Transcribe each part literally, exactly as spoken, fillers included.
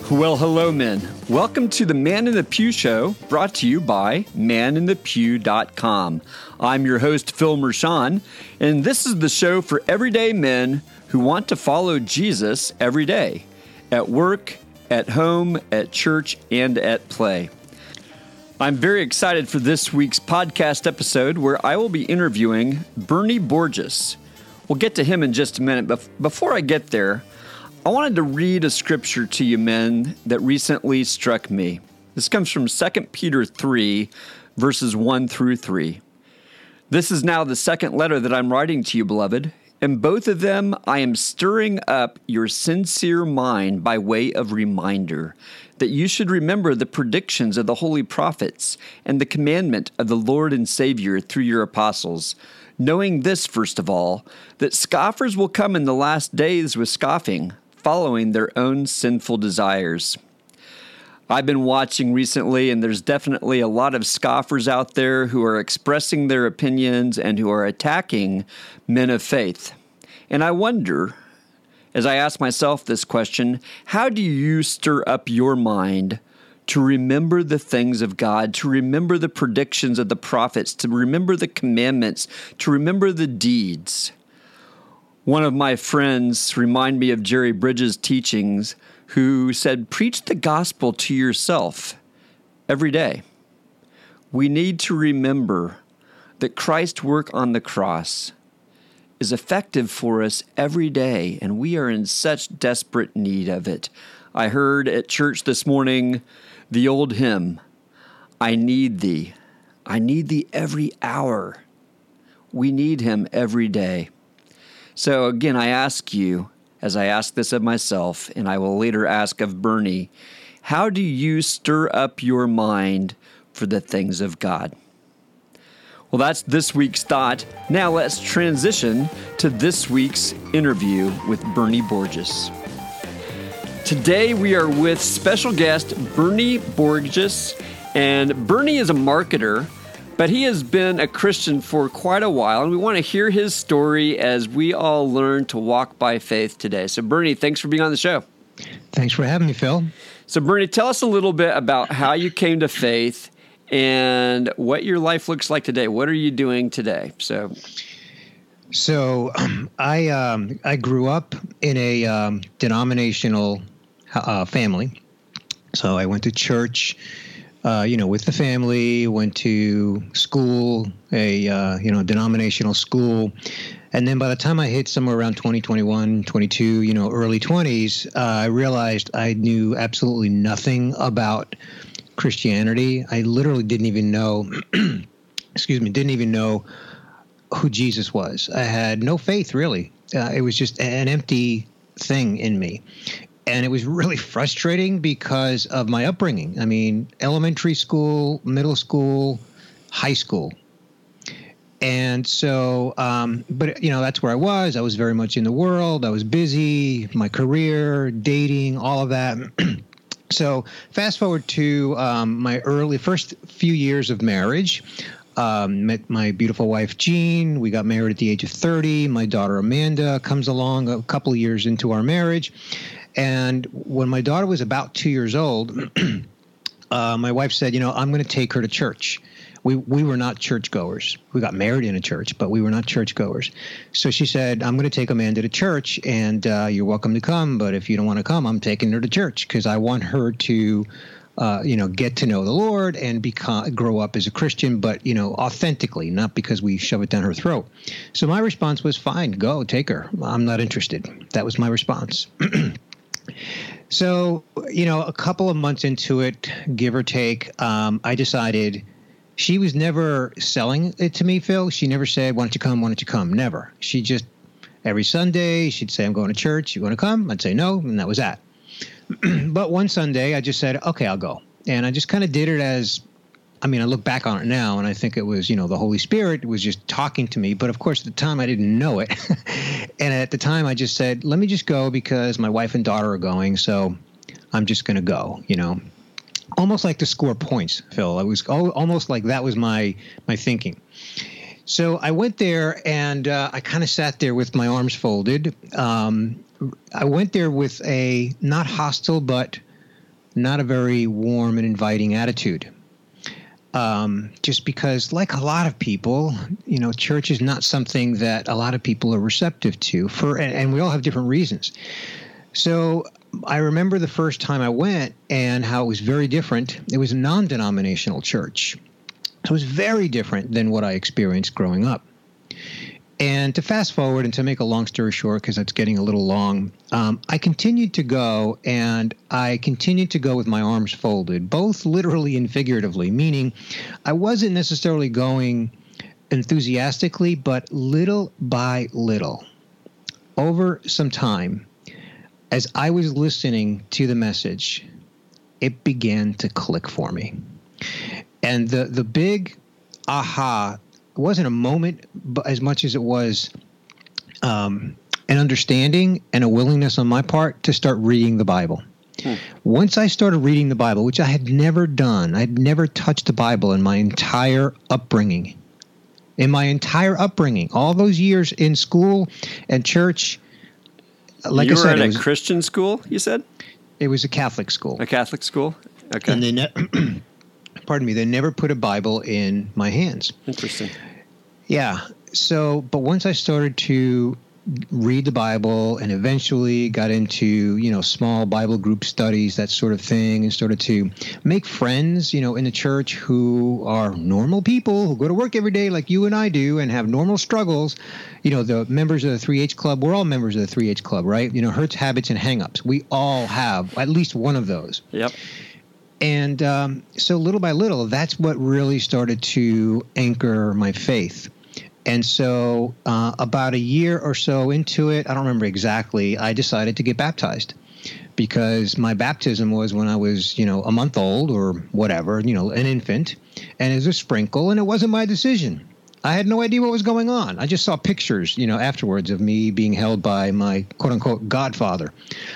Well, hello, men. Welcome to the Man in the Pew Show, brought to you by man in the pew dot com. I'm your host, Phil Mershon, and this is the show for everyday men who want to follow Jesus every day, at work, at home, at church, and at play. I'm very excited for this week's podcast episode where I will be interviewing Bernie Borges. We'll get to him in just a minute, but before I get there, I wanted to read a scripture to you men that recently struck me. This comes from Second Peter three, verses one through three. This is now the second letter that I'm writing to you, beloved. In both of them, I am stirring up your sincere mind by way of reminder that you should remember the predictions of the holy prophets and the commandment of the Lord and Savior through your apostles, knowing this, first of all, that scoffers will come in the last days with scoffing, following their own sinful desires. I've been watching recently, and there's definitely a lot of scoffers out there who are expressing their opinions and who are attacking men of faith. And I wonder, as I ask myself this question, how do you stir up your mind to remember the things of God, to remember the predictions of the prophets, to remember the commandments, to remember the deeds? One of my friends reminded me of Jerry Bridges' teachings, who said, preach the gospel to yourself every day. We need to remember that Christ's work on the cross is effective for us every day, and we are in such desperate need of it. I heard at church this morning the old hymn, I need thee. I need thee every hour. We need him every day. So again, I ask you, as I ask this of myself, and I will later ask of Bernie, how do you stir up your mind for the things of God? Well, that's this week's thought. Now let's transition to this week's interview with Bernie Borges. Today we are with special guest Bernie Borges, and Bernie is a marketer, but he has been a Christian for quite a while, and we want to hear his story as we all learn to walk by faith today. So, Bernie, thanks for being on the show. Thanks for having me, Phil. So, Bernie, tell us a little bit about how you came to faith and what your life looks like today. What are you doing today? So, so um, I um, I grew up in a um, denominational uh, family. So I went to church. Uh, you know, with the family, went to school, a, uh, you know, denominational school. And then by the time I hit somewhere around twenty, twenty-one, twenty-two, you know, early twenties, uh, I realized I knew absolutely nothing about Christianity. I literally didn't even know, excuse me, didn't even know who Jesus was. I had no faith, really. Uh, it was just an empty thing in me. And it was really frustrating because of my upbringing. I mean, elementary school, middle school, high school. And so, um, but, you know, that's where I was. I was very much in the world. I was busy, my career, dating, all of that. So fast forward to um, my early first few years of marriage. Um, met my beautiful wife, Jean. We got married at the age of thirty. My daughter, Amanda, comes along a couple of years into our marriage. And when my daughter was about two years old, uh, my wife said, you know, I'm going to take her to church. We we were not churchgoers. We got married in a church, but we were not churchgoers. So she said, I'm going to take Amanda to church, and uh, you're welcome to come. But if you don't want to come, I'm taking her to church because I want her to, uh, you know, get to know the Lord and become grow up as a Christian, but, you know, authentically, not because we shove it down her throat. So my response was, fine, go, take her. I'm not interested. That was my response. So, you know, a couple of months into it, give or take, um, I decided she was never selling it to me, Phil. She never said, why don't you come? Why don't you come? Never. She just, every Sunday, she'd say, I'm going to church. You want to come? I'd say no. And that was that. But one Sunday, I just said, okay, I'll go. And I just kind of did it as, I mean, I look back on it now, and I think it was, you know, the Holy Spirit was just talking to me. But, of course, at the time, I didn't know it. And at the time, I just said, let me just go because my wife and daughter are going, so I'm just going to go, you know. Almost like to score points, Phil. It was almost like that was my my thinking. So I went there, and uh, I kind of sat there with my arms folded. Um, I went there with a not hostile but not a very warm and inviting attitude. Um, just because, like a lot of people, you know, church is not something that a lot of people are receptive to, for, and, and we all have different reasons. So I remember the first time I went and how it was very different. It was a non-denominational church. So it was very different than what I experienced growing up. And to fast forward and to make a long story short, because it's getting a little long, um, I continued to go, and I continued to go with my arms folded, both literally and figuratively, meaning I wasn't necessarily going enthusiastically, but little by little, over some time, as I was listening to the message, it began to click for me. And the, the big aha it wasn't a moment but as much as it was um, an understanding and a willingness on my part to start reading the Bible. Hmm. Once I started reading the Bible, which I had never done, I had never touched the Bible in my entire upbringing. In my entire upbringing, all those years in school and church, like you I said, were at it was a Christian school, you said? It was a Catholic school. A Catholic school? Okay. And they ne- pardon me, they never put a Bible in my hands. Interesting. Yeah. So, but once I started to read the Bible and eventually got into, you know, small Bible group studies, that sort of thing, and started to make friends, you know, in the church who are normal people who go to work every day like you and I do and have normal struggles. You know, the members of the three H Club, we're all members of the three H Club, right? You know, hurts, habits, and hang-ups. We all have at least one of those. Yep. And um, so little by little, that's what really started to anchor my faith. And so uh, about a year or so into it, I don't remember exactly, I decided to get baptized because my baptism was when I was, you know, a month old or whatever, you know, an infant, and it was a sprinkle, and it wasn't my decision. I had no idea what was going on. I just saw pictures, you know, afterwards of me being held by my quote-unquote godfather.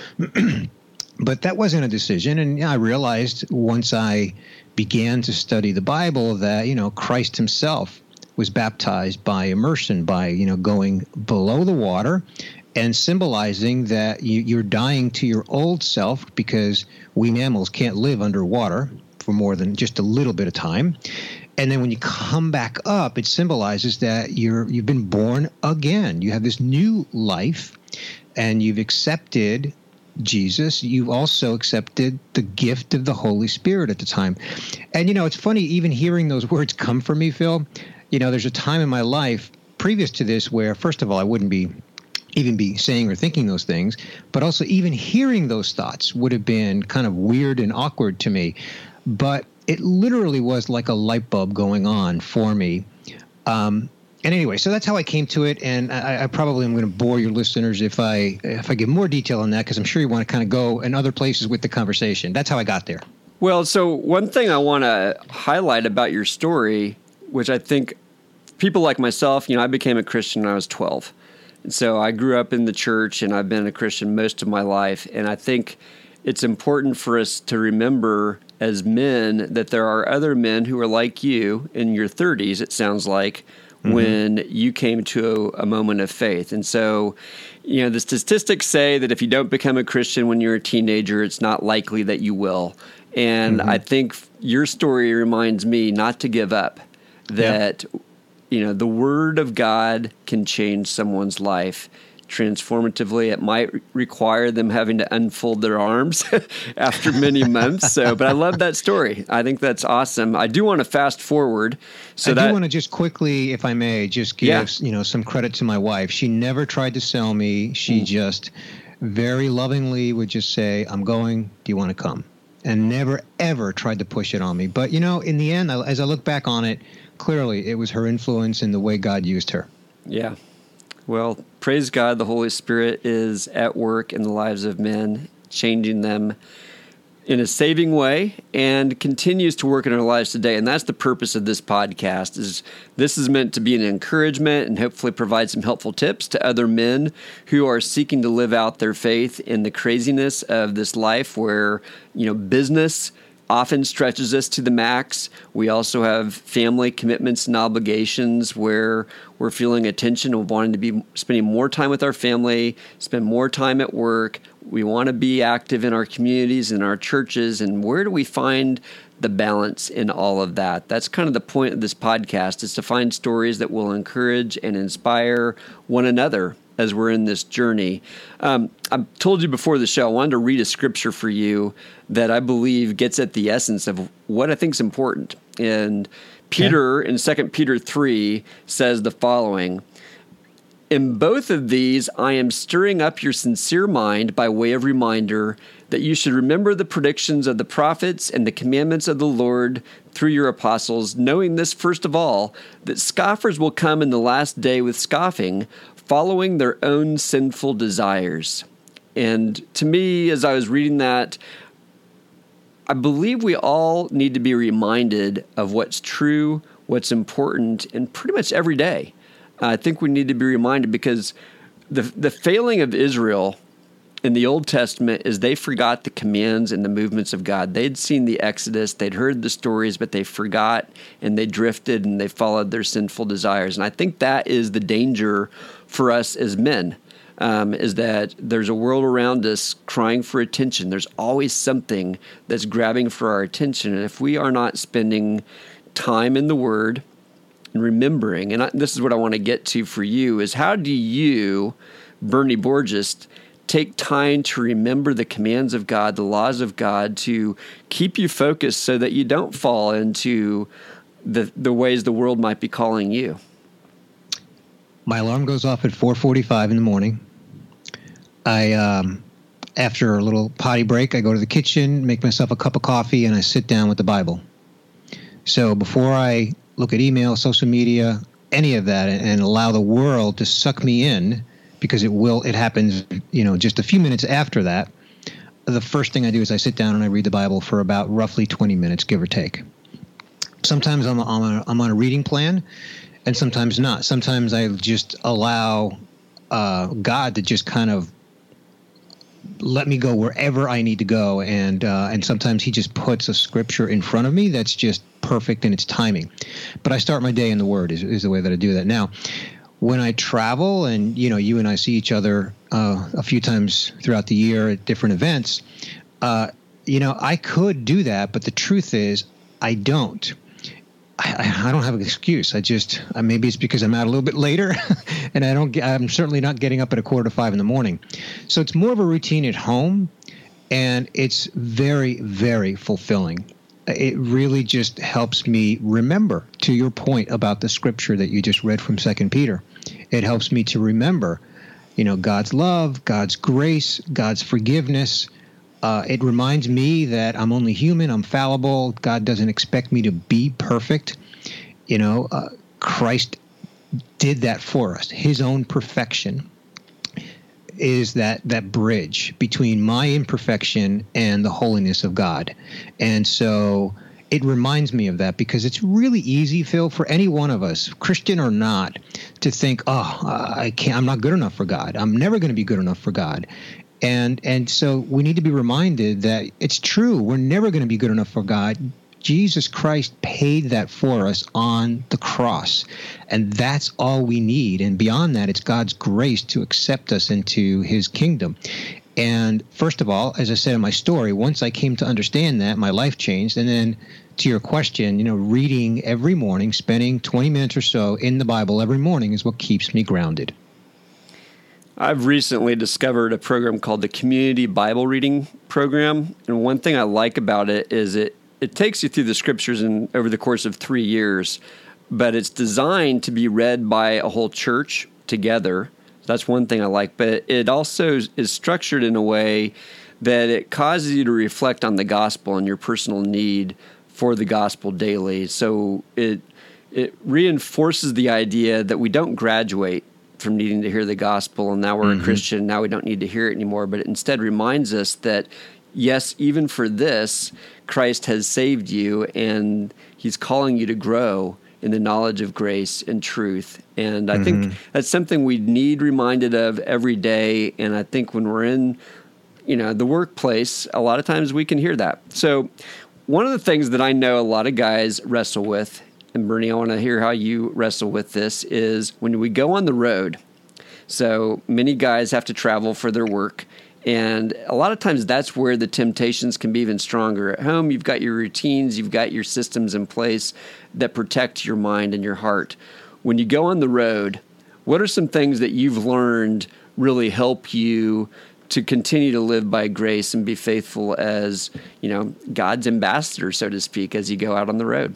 But that wasn't a decision, and I realized once I began to study the Bible that, you know, Christ himself was baptized by immersion, by, you know, going below the water and symbolizing that you, you're dying to your old self because we mammals can't live underwater for more than just a little bit of time. And then when you come back up, it symbolizes that you're, you've been born again. You have this new life and you've accepted Jesus. You've also accepted the gift of the Holy Spirit at the time. And, you know, it's funny, even hearing those words come from me, Phil. You know, there's a time in my life previous to this where, first of all, I wouldn't be even be saying or thinking those things, but also even hearing those thoughts would have been kind of weird and awkward to me. But it literally was like a light bulb going on for me. Um, and anyway, so that's how I came to it. And I, I probably am going to bore your listeners if I if I give more detail on that, because I'm sure you want to kind of go in other places with the conversation. That's how I got there. Well, so one thing I want to highlight about your story, which I think people like myself, you know, I became a Christian when I was twelve. And so I grew up in the church and I've been a Christian most of my life. And I think it's important for us to remember as men that there are other men who are like you in your thirties, it sounds like, mm-hmm. when you came to a, a moment of faith. And so, you know, the statistics say that if you don't become a Christian when you're a teenager, it's not likely that you will. And mm-hmm. I think your story reminds me not to give up, that yeah. you know, the Word of God can change someone's life transformatively. It might re- require them having to unfold their arms after many months. So, but I love that story. I think that's awesome. I do want to fast forward. So I that, do want to just quickly, if I may, just give yeah. you know some credit to my wife. She never tried to sell me. She mm. just very lovingly would just say, "I'm going. Do you want to come?" And never ever tried to push it on me. But you know, in the end, as I look back on it, clearly it was her influence and the way God used her. Yeah. Well, praise God, the Holy Spirit is at work in the lives of men, changing them in a saving way, and continues to work in our lives today. And that's the purpose of this podcast. Is this is meant to be an encouragement and hopefully provide some helpful tips to other men who are seeking to live out their faith in the craziness of this life where, you know, business often stretches us to the max. We also have family commitments and obligations where we're feeling a tension of wanting to be spending more time with our family, spend more time at work, We want to be active in our communities, in our churches, and where do we find the balance in all of that? That's kind of the point of this podcast, is to find stories that will encourage and inspire one another as we're in this journey. Um, I told you before the show, I wanted to read a scripture for you that I believe gets at the essence of what I think is important. And Peter, okay. in Second Peter three, says the following: "In both of these, I am stirring up your sincere mind by way of reminder that you should remember the predictions of the prophets and the commandments of the Lord through your apostles, knowing this first of all, that scoffers will come in the last day with scoffing, following their own sinful desires." And to me, as I was reading that, I believe we all need to be reminded of what's true, what's important, and pretty much every day. I think we need to be reminded, because the the failing of Israel in the Old Testament is they forgot the commands and the movements of God. They'd seen the Exodus, they'd heard the stories, but they forgot and they drifted and they followed their sinful desires. And I think that is the danger for us as men, um, is that there's a world around us crying for attention. There's always something that's grabbing for our attention. And if we are not spending time in the Word and remembering, and I, this is what I want to get to for you, is how do you, Bernie Borges, take time to remember the commands of God, the laws of God, to keep you focused so that you don't fall into the the ways the world might be calling you? My alarm goes off at four forty-five in the morning. I, um, after a little potty break, I go to the kitchen, make myself a cup of coffee, and I sit down with the Bible. So before I look at email, social media, any of that, and allow the world to suck me in, because it will, it happens, you know, just a few minutes after that, the first thing I do is I sit down and I read the Bible for about roughly twenty minutes, give or take. Sometimes I'm on a, I'm on a reading plan, and sometimes not. Sometimes I just allow uh, God to just kind of let me go wherever I need to go, and uh, and sometimes He just puts a scripture in front of me that's just perfect in its timing. But I start my day in the Word is, is the way that I do that. Now, when I travel, and you know, you and I see each other uh, a few times throughout the year at different events, uh, you know, I could do that, but the truth is, I don't. I, I don't have an excuse. I just uh, maybe it's because I'm out a little bit later, and I don't. Get, I'm certainly not getting up at a quarter to five in the morning. So it's more of a routine at home, and it's very, very fulfilling. It really just helps me remember, to your point about the scripture that you just read from Second Peter. It helps me to remember, you know, God's love, God's grace, God's forgiveness. Uh, it reminds me that I'm only human, I'm fallible. God doesn't expect me to be perfect. You know, uh, Christ did that for us. His own perfection is that that bridge between my imperfection and the holiness of God. And so it reminds me of that, because it's really easy, Phil, for any one of us, Christian or not, to think, oh, I can't, I'm not good enough for God. I'm never going to be good enough for God. And and so we need to be reminded that it's true. We're never going to be good enough for God. Jesus Christ paid that for us on the cross. And that's all we need. And beyond that, it's God's grace to accept us into His kingdom. And first of all, as I said in my story, once I came to understand that, my life changed. And then to your question, you know, reading every morning, spending twenty minutes or so in the Bible every morning is what keeps me grounded. I've recently discovered a program called the Community Bible Reading Program. And one thing I like about it is it, it takes you through the scriptures in, over the course of three years, but it's designed to be read by a whole church together. That's one thing I like. But it also is structured in a way that it causes you to reflect on the gospel and your personal need for the gospel daily. So it it reinforces the idea that we don't graduate from needing to hear the gospel, and now we're mm-hmm. a Christian, now we don't need to hear it anymore, but it instead reminds us that, yes, even for this, Christ has saved you, and He's calling you to grow in the knowledge of grace and truth. And I mm-hmm. think that's something we need reminded of every day, and I think when we're in, you know, the workplace, a lot of times we can hear that. So one of the things that I know a lot of guys wrestle with, and Bernie, I want to hear how you wrestle with this, is when we go on the road. So many guys have to travel for their work, And a lot of times that's where the temptations can be even stronger. At home, you've got your routines, you've got your systems in place that protect your mind and your heart. When you go on the road, what are some things that you've learned really help you to continue to live by grace and be faithful as, you know, God's ambassador, so to speak, as you go out on the road?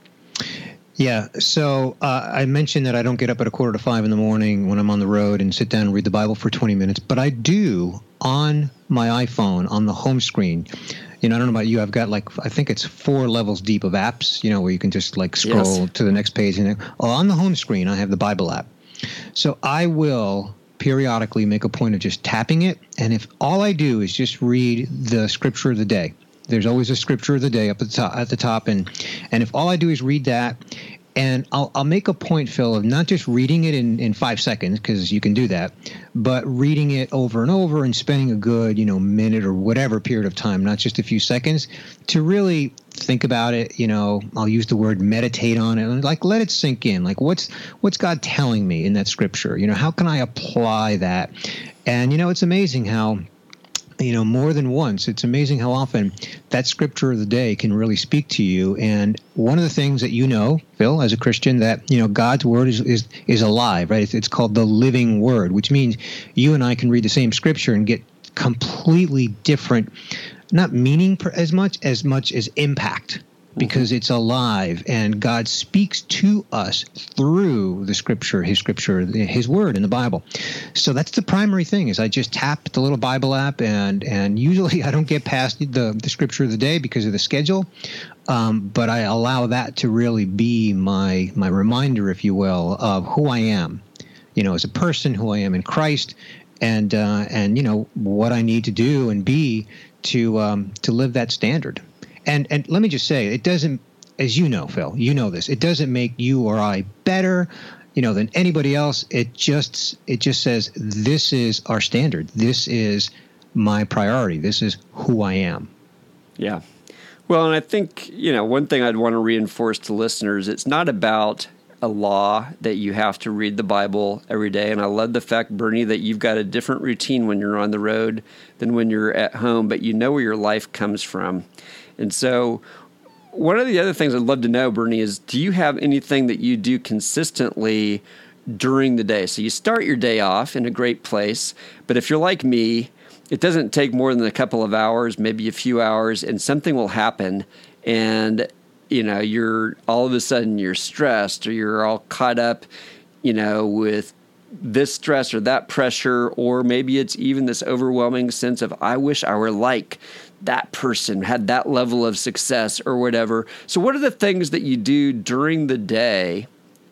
Yeah. So uh, I mentioned that I don't get up at a quarter to five in the morning when I'm on the road and sit down and read the Bible for twenty minutes, but I do on my iPhone on the home screen. You know, I don't know about you. I've got like, I think it's four levels deep of apps, you know, where you can just like scroll yes. to the next page. And oh, on the home screen, I have the Bible app. So I will periodically make a point of just tapping it. And if all I do is just read the scripture of the day, there's always a scripture of the day up at the top, at the top. And, and if all I do is read that, and I'll, I'll make a point, Phil, of not just reading it in, in five seconds, because you can do that, but reading it over and over and spending a good, you know, minute or whatever period of time, not just a few seconds, to really think about it. You know, I'll use the word meditate on it, and like let it sink in. Like, what's what's God telling me in that scripture? You know, how can I apply that? And, you know, it's amazing how, you know, more than once, it's amazing how often that scripture of the day can really speak to you. And one of the things that you know, Phil, as a Christian, that, you know, God's word is is, is alive, right? It's, it's called the living word, which means you and I can read the same scripture and get completely different, not meaning as much as much as impact, because it's alive and God speaks to us through the scripture, his scripture, his word in the Bible. So that's the primary thing is I just tap the little Bible app and, and usually I don't get past the, the scripture of the day because of the schedule. Um, but I allow that to really be my, my reminder, if you will, of who I am, you know, as a person, who I am in Christ, and, uh, and, you know, what I need to do and be to, um, to live that standard. And and let me just say, it doesn't, as you know, Phil, you know this, it doesn't make you or I better, you know, than anybody else. It just it just says this is our standard. This is my priority. This is who I am. Yeah. Well, and I think, you know, one thing I'd want to reinforce to listeners, it's not about a law that you have to read the Bible every day. And I love the fact, Bernie, that you've got a different routine when you're on the road than when you're at home, but you know where your life comes from. And so one of the other things I'd love to know, Bernie, is do you have anything that you do consistently during the day? So you start your day off in a great place, but if you're like me, it doesn't take more than a couple of hours, maybe a few hours, and something will happen. And, you know, you're all of a sudden you're stressed or you're all caught up, you know, with this stress or that pressure, or maybe it's even this overwhelming sense of, I wish I were like that person, had that level of success or whatever. So what are the things that you do during the day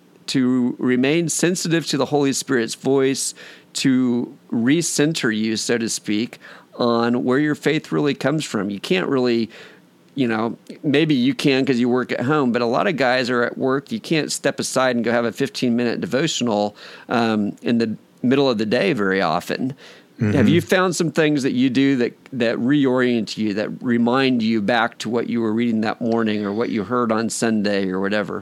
to remain sensitive to the Holy Spirit's voice, to recenter you, so to speak, on where your faith really comes from? You can't really, you know, maybe you can because you work at home, but a lot of guys are at work. You can't step aside and go have a fifteen-minute devotional um, in the middle of the day very often. Mm-hmm. Have you found some things that you do that, that reorient you, that remind you back to what you were reading that morning or what you heard on Sunday or whatever?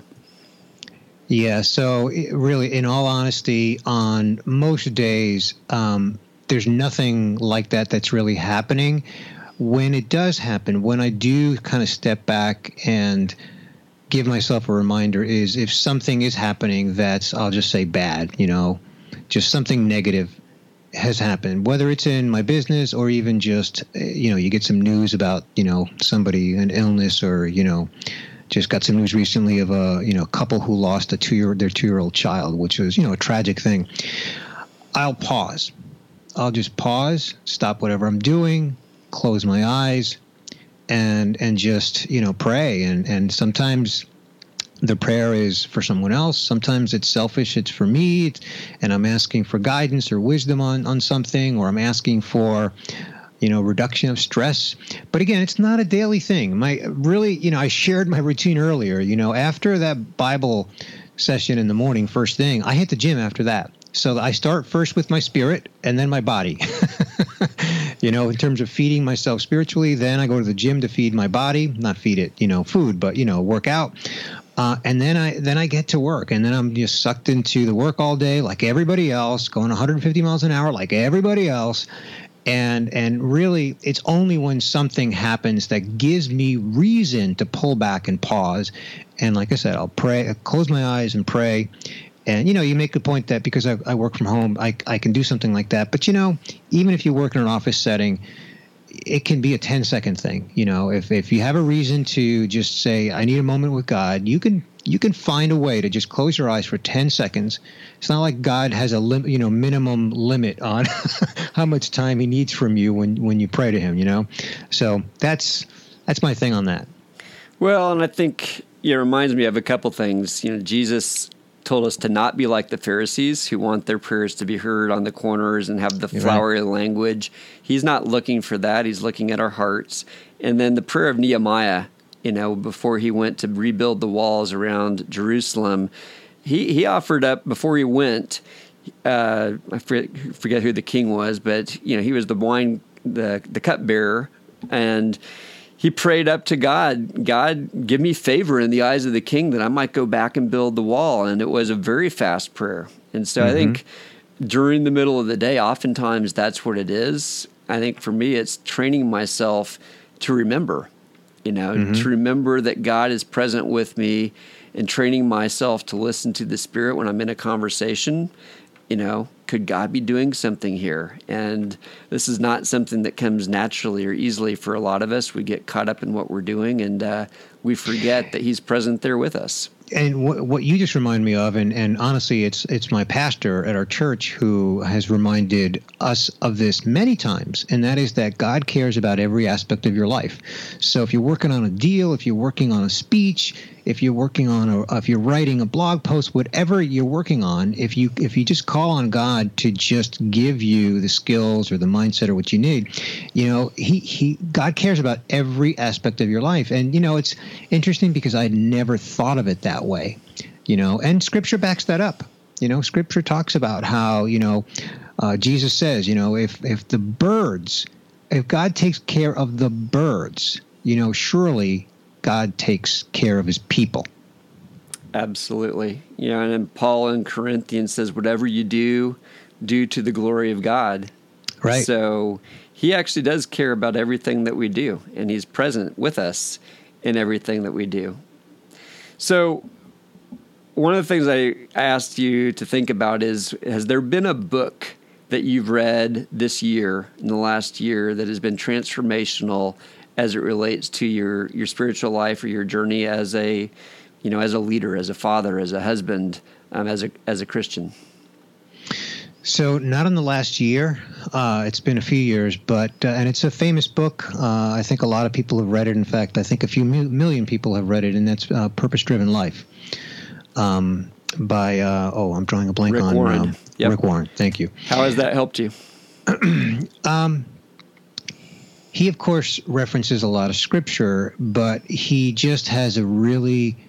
Yeah, so really, in all honesty, on most days, um, there's nothing like that that's really happening. When it does happen, when I do kind of step back and give myself a reminder, is if something is happening that's, I'll just say bad, you know, just something negative has happened, whether it's in my business or even just, you know, you get some news about, you know, somebody, an illness, or, you know, just got some news recently of a, you know, couple who lost a two-year, their two-year-old child, which was, you know, a tragic thing. I'll pause. I'll just pause, stop whatever I'm doing, close my eyes, and and just, you know, pray. And, and sometimes the prayer is for someone else. Sometimes it's selfish. It's for me. It's, and I'm asking for guidance or wisdom on, on something, or I'm asking for, you know, reduction of stress. But again, it's not a daily thing. My really, you know, I shared my routine earlier. You know, after that Bible session in the morning, first thing, I hit the gym after that. So I start first with my spirit and then my body. You know, in terms of feeding myself spiritually, then I go to the gym to feed my body, not feed it, you know, food, but, you know, work out. Uh, and then I then I get to work, and then I'm just sucked into the work all day like everybody else, going one hundred fifty miles an hour like everybody else. And and really, it's only when something happens that gives me reason to pull back and pause. And like I said, I'll pray, I'll close my eyes and pray. And, you know, you make the point that because I, I work from home, I, I can do something like that. But, you know, even if you work in an office setting, it can be a ten second thing. You know, if, if you have a reason to just say, I need a moment with God, you can you can find a way to just close your eyes for ten seconds. It's not like God has a lim- you know minimum limit on how much time he needs from you when, when you pray to him, you know. So that's that's my thing on that. Well, and I think it reminds me of a couple things. You know, Jesus told us to not be like the Pharisees who want their prayers to be heard on the corners and have the You're flowery right. language. He's not looking for that. He's looking at our hearts. And then the prayer of Nehemiah, you know, before he went to rebuild the walls around Jerusalem, he, he offered up, before he went, uh, I forget, forget who the king was, but, you know, he was the wine, the, the cupbearer, and he prayed up to God, God, give me favor in the eyes of the king that I might go back and build the wall. And it was a very fast prayer. And so mm-hmm. I think during the middle of the day, oftentimes that's what it is. I think for me, it's training myself to remember, you know, mm-hmm. to remember that God is present with me, and training myself to listen to the Spirit when I'm in a conversation. You know, could God be doing something here? And this is not something that comes naturally or easily for a lot of us. We get caught up in what we're doing, and uh, we forget that he's present there with us. And what, what you just remind me of, and, and honestly, it's it's my pastor at our church who has reminded us of this many times, and that is that God cares about every aspect of your life. So if you're working on a deal, if you're working on a speech, if you're working on a, if you're writing a blog post, whatever you're working on, if you if you just call on God to just give you the skills or the mindset or what you need, you know, he he God cares about every aspect of your life. And you know, it's interesting because I'd never thought of it that way, you know, and Scripture backs that up. You know, Scripture talks about how, you know, uh, Jesus says, you know, if if the birds, if God takes care of the birds, you know, surely God takes care of his people. Absolutely. You know, and then Paul in Corinthians says, whatever you do, do to the glory of God. Right. So he actually does care about everything that we do, and he's present with us in everything that we do. So one of the things I asked you to think about is, has there been a book that you've read this year, in the last year, that has been transformational as it relates to your, your spiritual life or your journey as a, you know, as a leader, as a father, as a husband, um, as a as a Christian? So not in the last year. Uh, it's been a few years, but uh, and it's a famous book. Uh, I think a lot of people have read it. In fact, I think a few million people have read it, and that's uh, Purpose Driven Life um, by, uh, oh, I'm drawing a blank Rick on Warren. Um, Yep. Rick Warren. Thank you. How has that helped you? um, he, of course, references a lot of scripture, but he just has a really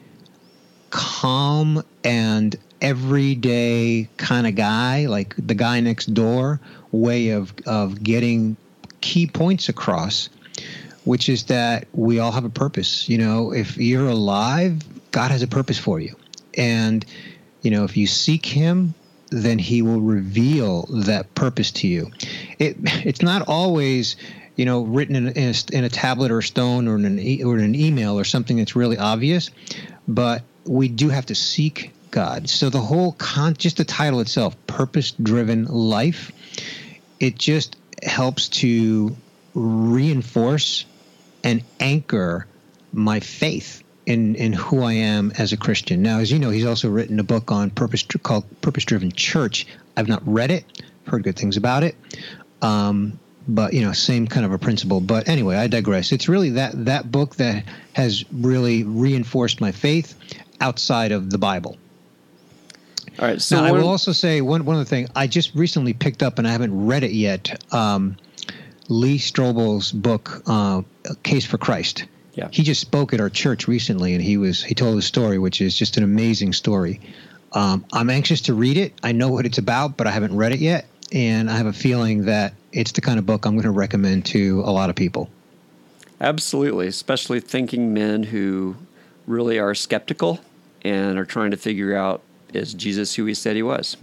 calm and everyday kind of guy, like the guy next door, way of, of getting key points across, which is that we all have a purpose. You know, if you're alive, God has a purpose for you. And, you know, if you seek him, then he will reveal that purpose to you. It It's not always, you know, written in, in, a, in a tablet or a stone or in an, e- or in an email or something that's really obvious, but we do have to seek God. So the whole con, just the title itself, Purpose-Driven Life, it just helps to reinforce and anchor my faith in, in who I am as a Christian. Now, as you know, he's also written a book on purpose called Purpose-Driven Church. I've not read it, heard good things about it. Um, but, you know, same kind of a principle. But anyway, I digress. It's really that, that book that has really reinforced my faith outside of the Bible. All right. So now, I one, will also say one one other thing. I just recently picked up, and I haven't read it yet, um, Lee Strobel's book, uh, Case for Christ. Yeah. He just spoke at our church recently, and he was he told a story, which is just an amazing story. Um, I'm anxious to read it. I know what it's about, but I haven't read it yet, and I have a feeling that it's the kind of book I'm going to recommend to a lot of people. Absolutely, especially thinking men who really are skeptical and are trying to figure out, is Jesus who he said he was?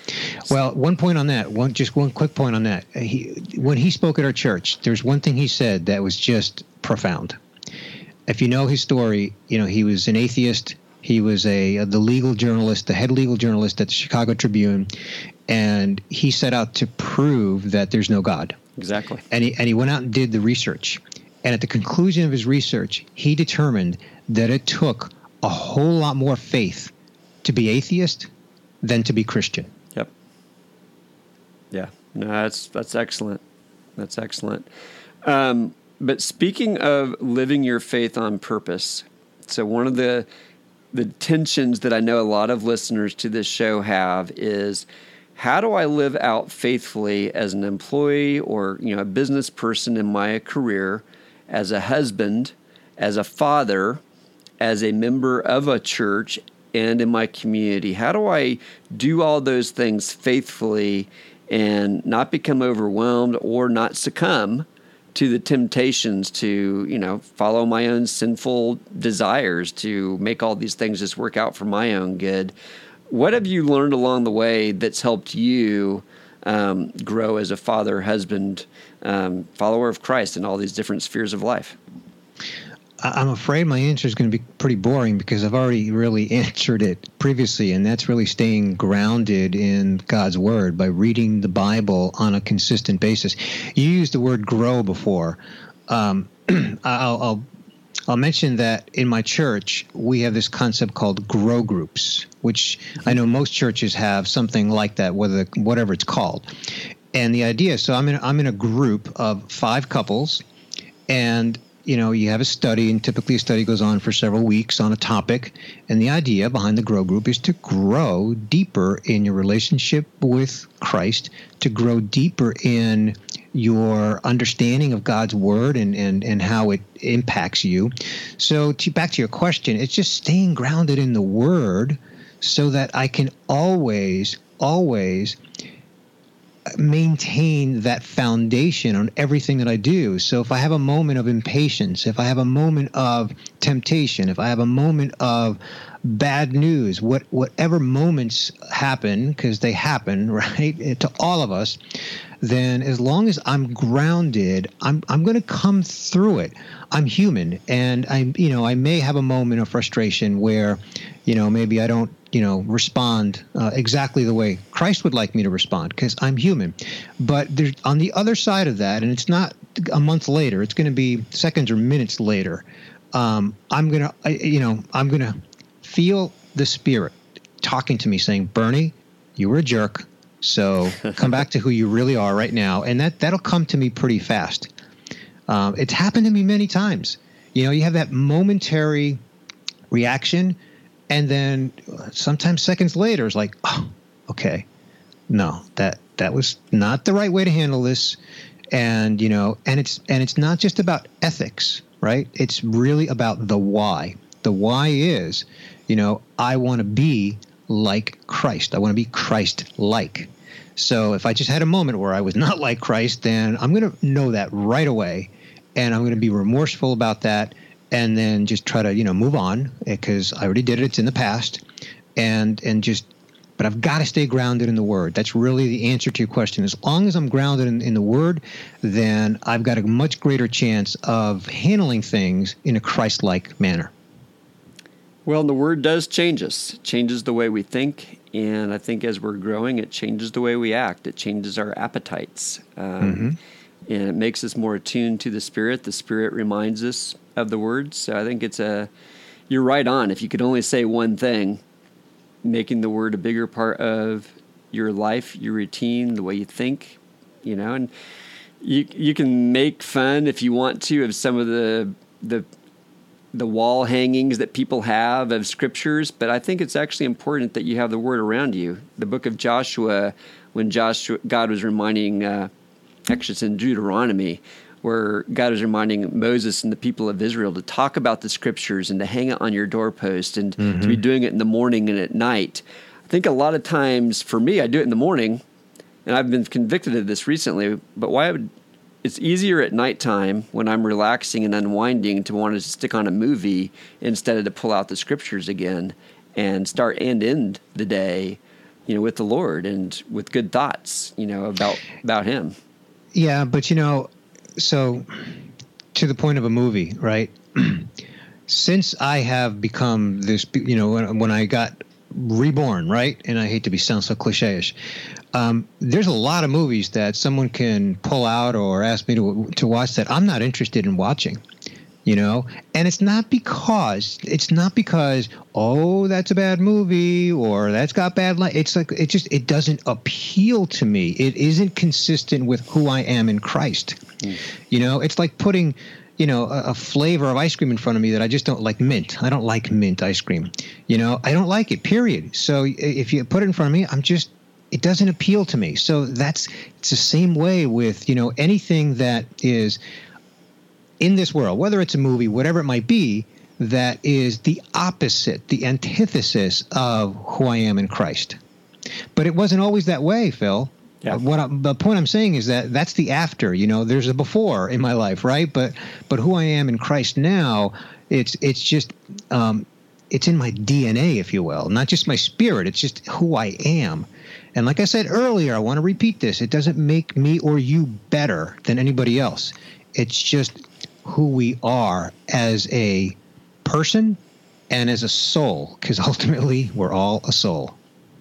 Well, one point on that, one just one quick point on that. He, when he spoke at our church, there's one thing he said that was just profound. If you know his story, you know, he was an atheist. He was a, a the legal journalist, the head legal journalist at the Chicago Tribune, and he set out to prove that there's no God. Exactly. And he and he went out and did the research. And at the conclusion of his research, he determined that it took a whole lot more faith to be atheist than to be Christian. Yep. Yeah. No, that's that's excellent. That's excellent. Um, but speaking of living your faith on purpose, so one of the the tensions that I know a lot of listeners to this show have is, how do I live out faithfully as an employee or, you know, a business person in my career, as a husband, as a father, as a member of a church, and in my community? How do I do all those things faithfully and not become overwhelmed or not succumb to the temptations to, you know, follow my own sinful desires to make all these things just work out for my own good? What have you learned along the way that's helped you um, grow as a father, husband, um, follower of Christ in all these different spheres of life? I'm afraid my answer is going to be pretty boring because I've already really answered it previously, and that's really staying grounded in God's Word by reading the Bible on a consistent basis. You used the word grow before. Um, I'll, I'll I'll mention that in my church, we have this concept called grow groups, which I know most churches have something like that, whether whatever it's called. And the idea, so I'm in I'm in a group of five couples, and you know, you have a study, and typically a study goes on for several weeks on a topic. And the idea behind the grow group is to grow deeper in your relationship with Christ, to grow deeper in your understanding of God's Word and, and, and how it impacts you. So to, back to your question, it's just staying grounded in the Word so that I can always, always maintain that foundation on everything that I do. So if I have a moment of impatience, if I have a moment of temptation, if I have a moment of bad news, what whatever moments happen, because they happen, right, to all of us, then as long as I'm grounded, I'm I'm going to come through it. I'm human, and I'm you know I may have a moment of frustration where, you know, maybe I don't you know respond uh, exactly the way Christ would like me to respond, because I'm human. But there's on the other side of that, and it's not a month later. It's going to be seconds or minutes later. Um, I'm gonna I, you know I'm gonna feel the Spirit talking to me, saying, "Bernie, you were a jerk. So come back to who you really are right now." And that, that'll come to me pretty fast. Um, it's happened to me many times. You know, you have that momentary reaction, and then sometimes seconds later, it's like, oh, okay, no, that that was not the right way to handle this. And, you know, and it's and it's not just about ethics, right? It's really about the why. The why is, you know, I want to be like Christ. I want to be Christ-like. So if I just had a moment where I was not like Christ, then I'm going to know that right away, and I'm going to be remorseful about that, and then just try to, you know, move on, because I already did it. It's in the past, and and just. But I've got to stay grounded in the Word. That's really the answer to your question. As long as I'm grounded in, in the Word, then I've got a much greater chance of handling things in a Christ-like manner. Well, the Word does change us. It changes the way we think, and I think as we're growing, it changes the way we act. It changes our appetites, um, mm-hmm. and it makes us more attuned to the Spirit. The Spirit reminds us of the Word. So I think it's a, you're right on. If you could only say one thing, making the Word a bigger part of your life, your routine, the way you think, you know, and you you can make fun if you want to of some of the the the wall hangings that people have of scriptures, but I think it's actually important that you have the Word around you. The book of Joshua, when Joshua, God was reminding, uh, actually it's in Deuteronomy, where God was reminding Moses and the people of Israel to talk about the scriptures and to hang it on your doorpost and mm-hmm. to be doing it in the morning and at night. I think a lot of times, for me, I do it in the morning, and I've been convicted of this recently, but why would it's easier at nighttime when I'm relaxing and unwinding to want to stick on a movie instead of to pull out the scriptures again and start and end the day you know, with the Lord and with good thoughts, you know, about about Him. Yeah, but you know, so to the point of a movie, right? Since I have become this, you know, when, when I got reborn, right? And I hate to be sound so cliche-ish. Um, there's a lot of movies that someone can pull out or ask me to to watch that I'm not interested in watching, you know? And it's not because it's not because oh, that's a bad movie or that's got bad light. It's like it just it doesn't appeal to me. It isn't consistent with who I am in Christ. Mm. You know, it's like putting you know, a, a flavor of ice cream in front of me that I just don't like. Mint. I don't like mint ice cream. You know, I don't like it, period. So if you put it in front of me, I'm just, it doesn't appeal to me. So that's, it's the same way with, you know, anything that is in this world, whether it's a movie, whatever it might be, that is the opposite, the antithesis of who I am in Christ. But it wasn't always that way, Phil. Yeah. What I, the point I'm saying is that that's the after, you know, there's a before in my life, right? But but who I am in Christ now, it's it's just um, it's in my D N A, if you will, not just my spirit. It's just who I am. And like I said earlier, I want to repeat this. It doesn't make me or you better than anybody else. It's just who we are as a person and as a soul, because ultimately we're all a soul.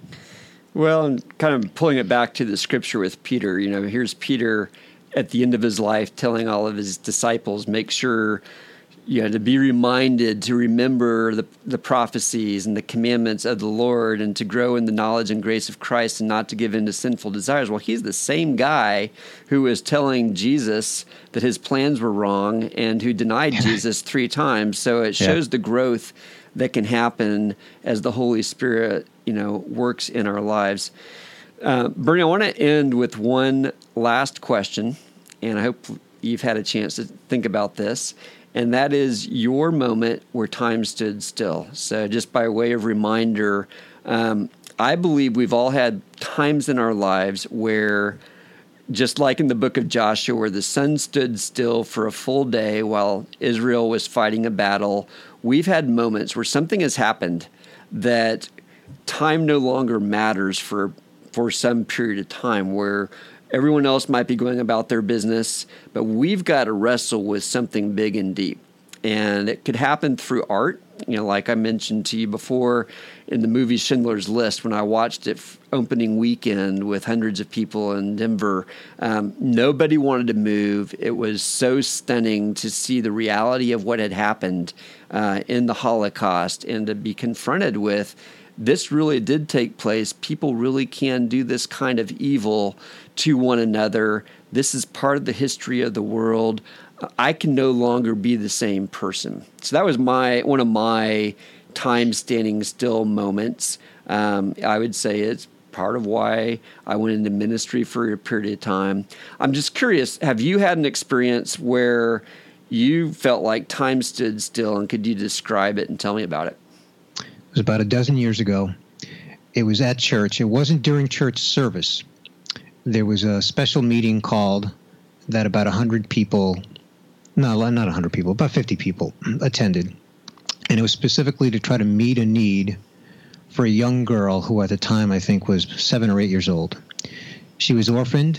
Well, and kind of pulling it back to the scripture with Peter, you know, here's Peter at the end of his life telling all of his disciples, make sure, you know, to be reminded to remember the, the prophecies and the commandments of the Lord and to grow in the knowledge and grace of Christ and not to give in to sinful desires. Well, he's the same guy who was telling Jesus that his plans were wrong and who denied Jesus three times. So it shows yeah. the growth that can happen as the Holy Spirit, you know, works in our lives. Uh, Bernie, I want to end with one last question, and I hope you've had a chance to think about this, and that is your moment where time stood still. So just by way of reminder, um, I believe we've all had times in our lives where, just like in the book of Joshua, where the sun stood still for a full day while Israel was fighting a battle, we've had moments where something has happened that time no longer matters for for some period of time, where everyone else might be going about their business, but we've got to wrestle with something big and deep. And it could happen through art. You know, like I mentioned to you before in the movie Schindler's List, when I watched it opening weekend with hundreds of people in Denver, um, nobody wanted to move. It was so stunning to see the reality of what had happened uh, in the Holocaust and to be confronted with this really did take place. People really can do this kind of evil to one another. This is part of the history of the world. I can no longer be the same person. So that was my one of my time standing still moments. Um, I would say it's part of why I went into ministry for a period of time. I'm just curious, have you had an experience where you felt like time stood still, and could you describe it and tell me about it? It was about a dozen years ago. It was at church. It wasn't during church service. There was a special meeting called that about one hundred people, no, not one hundred people, about fifty people attended. And it was specifically to try to meet a need for a young girl who at the time I think was seven or eight years old. She was orphaned.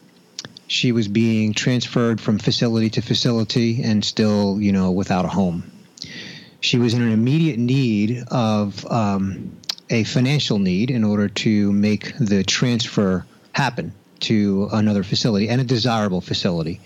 She was being transferred from facility to facility and still, you know, without a home. She was in an immediate need of um, a financial need in order to make the transfer happen to another facility, and a desirable facility.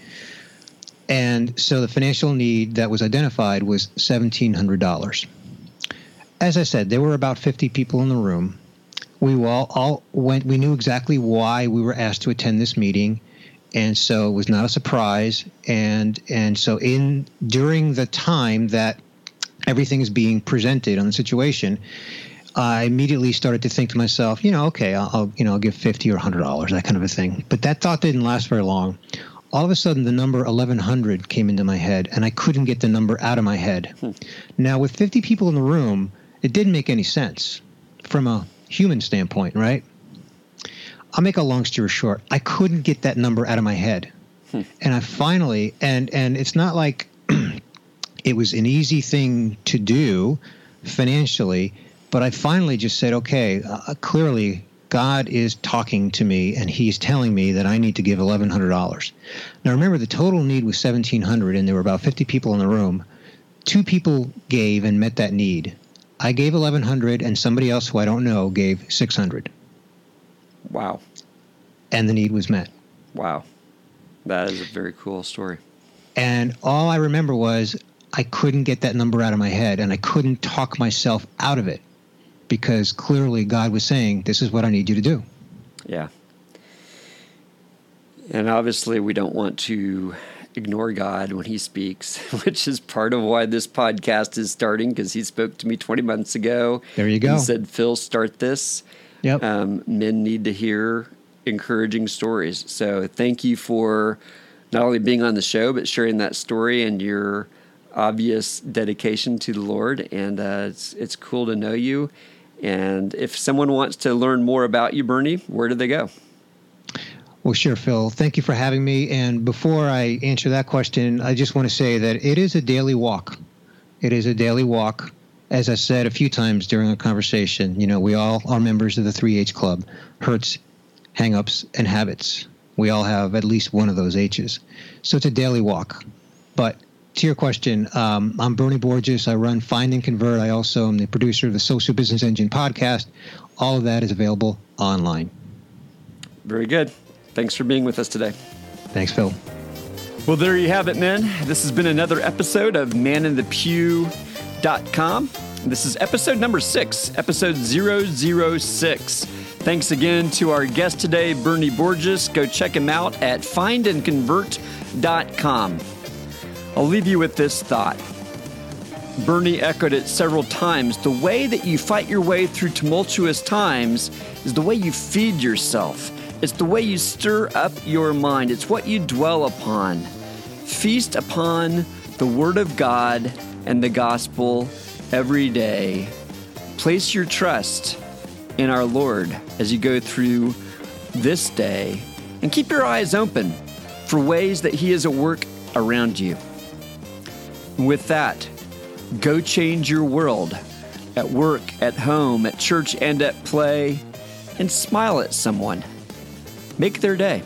And so the financial need that was identified was seventeen hundred dollars. As I said, there were about fifty people in the room. We all, all went, we knew exactly why we were asked to attend this meeting. And so it was not a surprise. And, and so in, during the time that everything is being presented on the situation, I immediately started to think to myself, you know, okay, I'll, I'll you know, I'll give fifty or one hundred dollars, that kind of a thing. But that thought didn't last very long. All of a sudden, the number eleven hundred came into my head, and I couldn't get the number out of my head. Hmm. Now, with fifty people in the room, it didn't make any sense from a human standpoint, right? I'll make a long story short. I couldn't get that number out of my head. Hmm. And I finally, and and it's not like it was an easy thing to do financially, but I finally just said, okay, uh, clearly God is talking to me, and he's telling me that I need to give eleven hundred dollars. Now, remember, the total need was seventeen hundred dollars, and there were about fifty people in the room. Two people gave and met that need. I gave eleven hundred dollars, and somebody else who I don't know gave six hundred dollars. Wow. And the need was met. Wow. That is a very cool story. And all I remember was I couldn't get that number out of my head, and I couldn't talk myself out of it because clearly God was saying, this is what I need you to do. Yeah. And obviously we don't want to ignore God when he speaks, which is part of why this podcast is starting, because he spoke to me twenty months ago. There you go. He said, Phil, start this. Yep. Um, men need to hear encouraging stories. So thank you for not only being on the show, but sharing that story and your obvious dedication to the Lord. And uh, it's, it's cool to know you. And if someone wants to learn more about you, Bernie, where do they go? Well, sure, Phil. Thank you for having me. And before I answer that question, I just want to say that it is a daily walk. It is a daily walk. As I said a few times during our conversation, you know, we all are members of the three H Club, hurts, hang-ups, and habits. We all have at least one of those H's. So it's a daily walk. But to your question, um, I'm Bernie Borges. I run Find and Convert. I also am the producer of the Social Business Engine podcast. All of that is available online. Very good. Thanks for being with us today. Thanks, Phil. Well, there you have it, men. This has been another episode of man in the pew dot com. This is episode number six, episode zero zero six. Thanks again to our guest today, Bernie Borges. Go check him out at find and convert dot com. I'll leave you with this thought. Bernie echoed it several times. The way that you fight your way through tumultuous times is the way you feed yourself. It's the way you stir up your mind. It's what you dwell upon. Feast upon the Word of God and the gospel every day. Place your trust in our Lord as you go through this day, and keep your eyes open for ways that he is at work around you. With that, go change your world at work, at home, at church, and at play, and smile at someone. Make their day.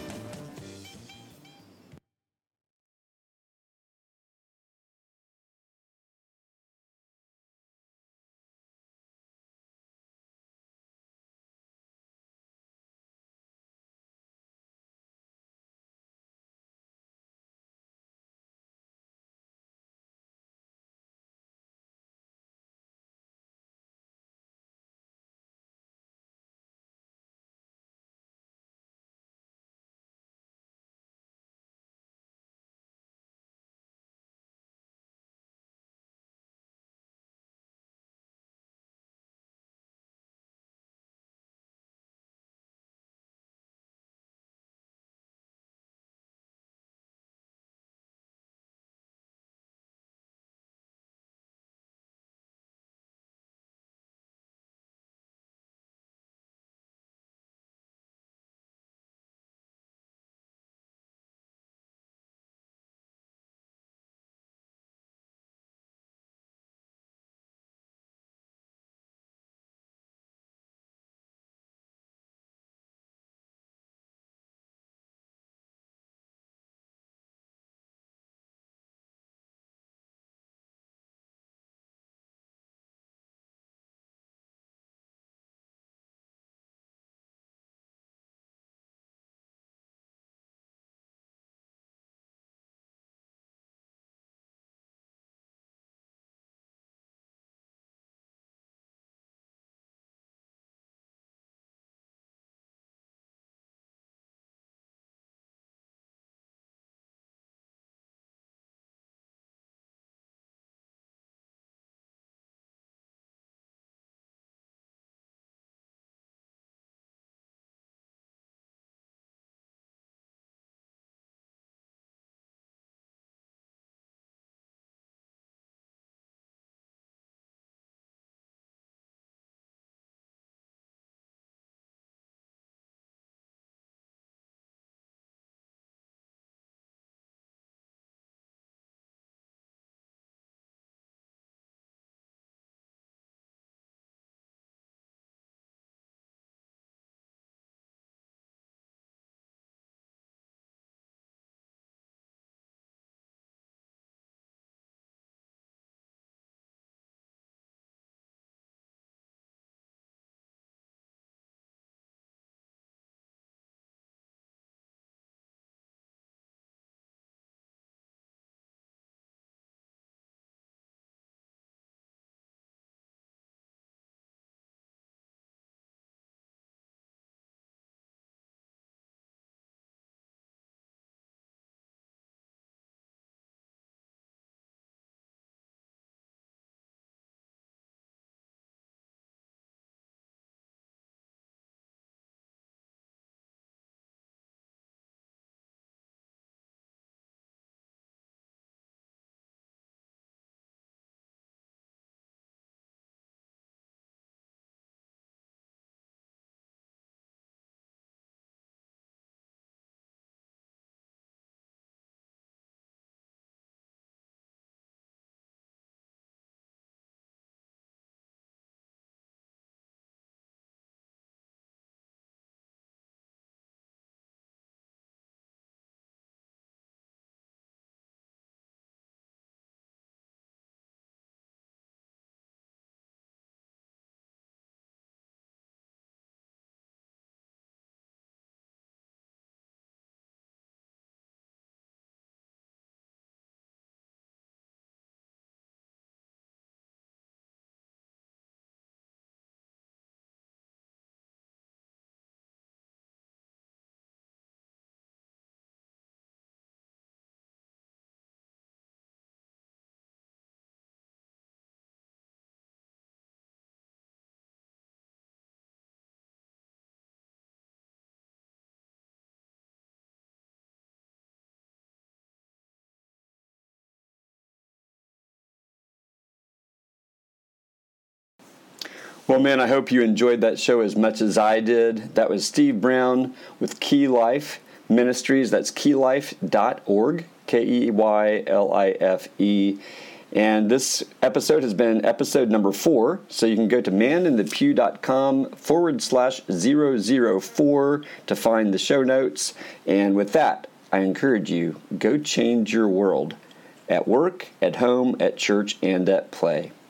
Well, man, I hope you enjoyed that show as much as I did. That was Steve Brown with Key Life Ministries. That's key life dot org, K E Y L I F E. And this episode has been episode number four. So you can go to maninthepew.com forward slash zero zero four to find the show notes. And with that, I encourage you, go change your world at work, at home, at church, and at play.